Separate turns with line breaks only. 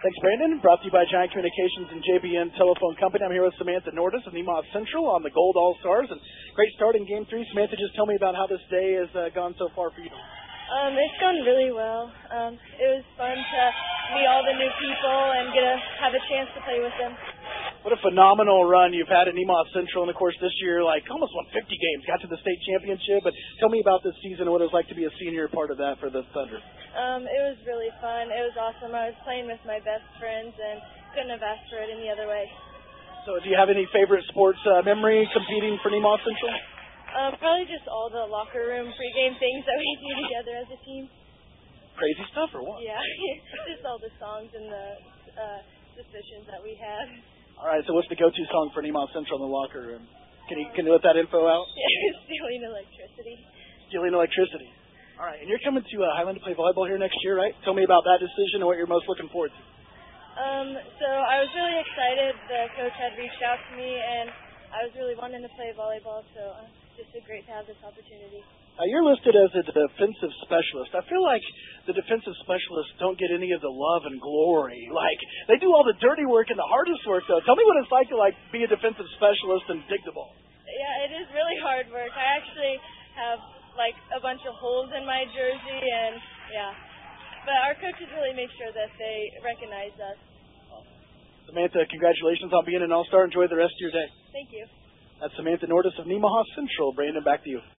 Thanks, Brandon. Brought to you by Giant Communications and JBN Telephone Company. I'm here with Samantha Nordis of Nemaha Central on the Gold All-Stars. And great start in Game 3. Samantha, just tell me about how this day has gone so far for you.
It's gone really well. It was fun to meet all the new people and have a chance to play with them.
What a phenomenal run you've had at Nemaha Central. And, of course, this year, almost won 50 games, got to the state championship. But tell me about this season and what it was like to be a senior part of that for the Thunder.
It was really fun. It was awesome. I was playing with my best friends and couldn't have asked for it any other way.
So do you have any favorite sports memory competing for Nemaha Central?
Probably just all the locker room pregame things that we do together as a team.
Crazy stuff or what?
Yeah, just all the songs and the discussions that we had.
All right, so what's the go-to song for Nemaha Central in the locker room? Can you let that info out?
Yeah, Stealing Electricity.
Stealing Electricity. All right, and you're coming to Highland to play volleyball here next year, right? Tell me about that decision and what you're most looking forward to.
So I was really excited. The coach had reached out to me, and I was really wanting to play volleyball, so it's just great to have this opportunity.
You're listed as a defensive specialist. I feel like the defensive specialists don't get any of the love and glory. They do all the dirty work and the hardest work, though. Tell me what it's like to be a defensive specialist and dig the ball.
Yeah, it is really hard work. I actually have a bunch of holes in my jersey, and yeah. But our coaches really make sure that they recognize us.
Samantha, congratulations on being an All-Star. Enjoy the rest of your day.
Thank you.
That's Samantha Nordis of Nemaha Central. Brandon, back to you.